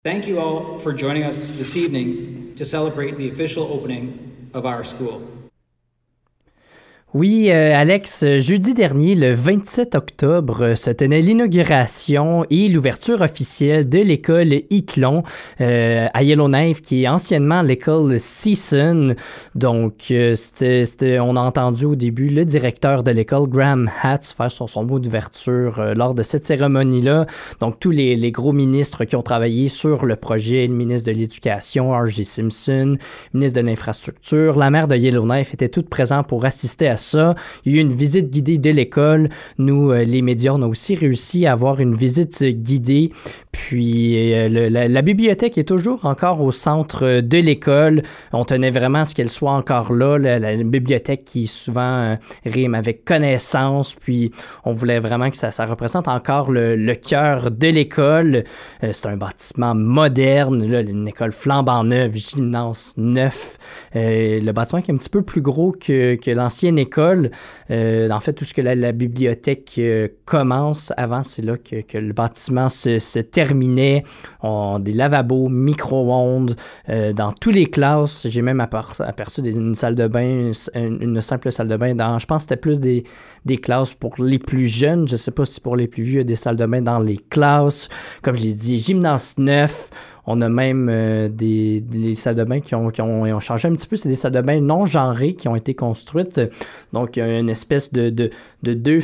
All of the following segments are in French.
Thank you all for joining us this evening to celebrate the official opening of our school. Oui, Alex, jeudi dernier, le 27 octobre, se tenait l'inauguration et l'ouverture officielle de l'école Hitlon à Yellowknife, qui est anciennement l'école Season. Donc, on a entendu au début le directeur de l'école, Graham Hatch, faire son mot d'ouverture lors de cette cérémonie-là. Donc, tous les gros ministres qui ont travaillé sur le projet, le ministre de l'Éducation, R.J. Simpson, le ministre de l'Infrastructure, la maire de Yellowknife, étaient toutes présents pour assister à ça. Il y a eu une visite guidée de l'école. Nous, les médias, on a aussi réussi à avoir une visite guidée. Puis, la bibliothèque est toujours encore au centre de l'école. On tenait vraiment à ce qu'elle soit encore là. La bibliothèque qui souvent rime avec connaissance. Puis, on voulait vraiment que ça représente encore le cœur de l'école. C'est un bâtiment moderne, là, une école flambant neuve, gymnase neuf. Le bâtiment qui est un petit peu plus gros que l'ancienne école. En fait, tout ce que la bibliothèque commence, avant, c'est là que le bâtiment se terminait. Des lavabos, micro-ondes, dans toutes les classes. J'ai même aperçu une salle de bain, une simple salle de bain. Je pense que c'était plus des classes pour les plus jeunes. Je ne sais pas si pour les plus vieux, il y a des salles de bain dans les classes. Comme j'ai dit, gymnase neuf. On a même des salles de bain qui ont changé un petit peu. C'est des salles de bain non genrées qui ont été construites. Donc, il y a une espèce de deux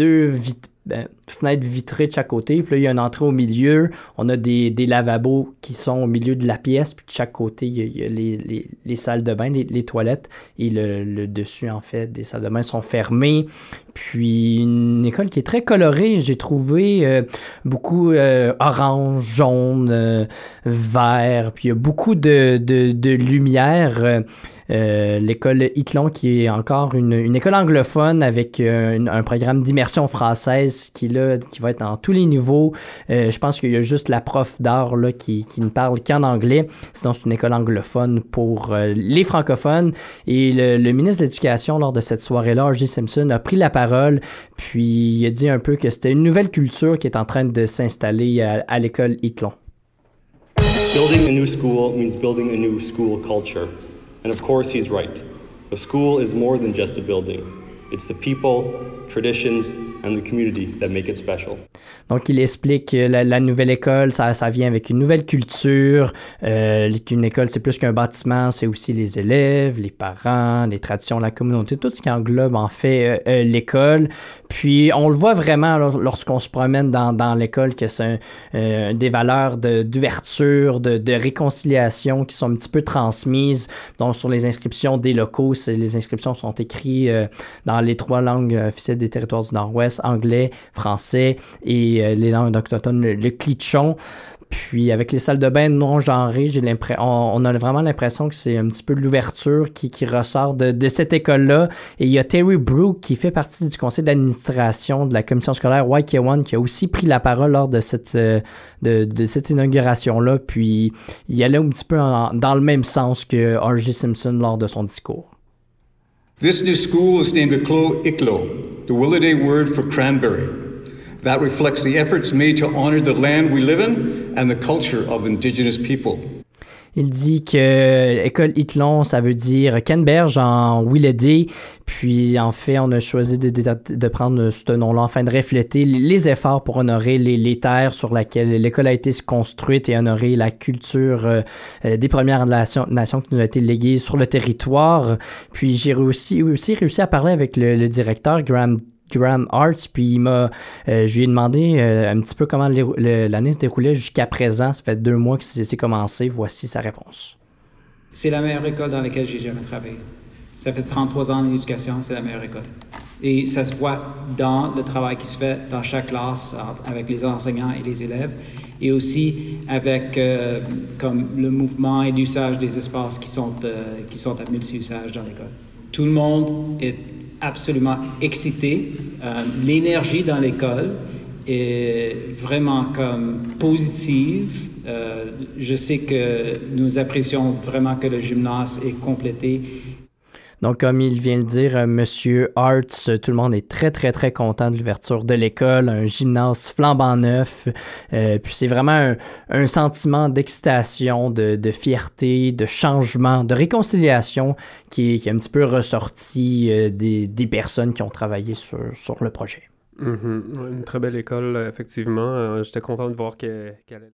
fenêtres vitrées de chaque côté. Puis là, il y a une entrée au milieu. On a des lavabos qui sont au milieu de la pièce. Puis de chaque côté, il y a les salles de bain, les toilettes. Et le dessus, en fait, des salles de bain sont fermées. Puis une école qui est très colorée. J'ai trouvé beaucoup orange, jaune, vert. Puis il y a beaucoup de lumière. L'école Hitlon, qui est encore une école anglophone avec un programme d'immersion française qui va être dans tous les niveaux. Je pense qu'il y a juste la prof d'art là, qui ne parle qu'en anglais. Sinon, c'est une école anglophone pour les francophones. Et le ministre de l'Éducation, lors de cette soirée-là, R.J. Simpson, a pris la parole, puis il a dit un peu que c'était une nouvelle culture qui est en train de s'installer à l'école Hitlon. Building a new school means building a new school culture. And of course, he's right. A school is more than just a building. It's the people, traditions, and the community that make it special. Donc, il explique que la nouvelle école, ça vient avec une nouvelle culture. Qu'une école, c'est plus qu'un bâtiment, c'est aussi les élèves, les parents, les traditions, la communauté, tout ce qui englobe en fait l'école. Puis, on le voit vraiment lorsqu'on se promène dans l'école que c'est des valeurs d'ouverture, de réconciliation qui sont un petit peu transmises. Donc, sur les inscriptions des locaux, les inscriptions sont écrites dans les 3 langues officielles des territoires du Nord-Ouest, anglais, français et les langues autochtones, le clitchon. Puis avec les salles de bain non genrées, on a vraiment l'impression que c'est un petit peu l'ouverture qui ressort de cette école-là. Et il y a Terry Brook qui fait partie du conseil d'administration de la commission scolaire YK1 qui a aussi pris la parole lors de cette inauguration-là. Puis il allait un petit peu dans le même sens que R.J. Simpson lors de son discours. This new school is named Iklo, the Willowday word for cranberry. That reflects the efforts made to honor the land we live in and the culture of Indigenous people. Il dit que école Hitlon, ça veut dire canneberge en Willowday. Puis, en fait, on a choisi de prendre ce nom-là afin de refléter les efforts pour honorer les terres sur lesquelles l'école a été construite et honorer la culture des Premières Nations qui nous a été léguée sur le territoire. Puis, j'ai aussi réussi à parler avec le directeur, Graham Arts, puis je lui ai demandé un petit peu comment l'année se déroulait jusqu'à présent. Ça fait 2 mois que c'est commencé. Voici sa réponse. C'est la meilleure école dans laquelle j'ai jamais travaillé. Ça fait 33 ans d'éducation, c'est la meilleure école. Et ça se voit dans le travail qui se fait dans chaque classe avec les enseignants et les élèves, et aussi avec comme le mouvement et l'usage des espaces qui sont à multi-usage dans l'école. Tout le monde est absolument excité. L'énergie dans l'école est vraiment comme positive. Je sais que nous apprécions vraiment que le gymnase est complété. Donc, comme il vient de dire, Monsieur Arts, tout le monde est très, très, très content de l'ouverture de l'école, un gymnase flambant neuf. Puis c'est vraiment un sentiment d'excitation, de fierté, de changement, de réconciliation qui est un petit peu ressorti des personnes qui ont travaillé sur le projet. Une très belle école, effectivement. J'étais content de voir qu'elle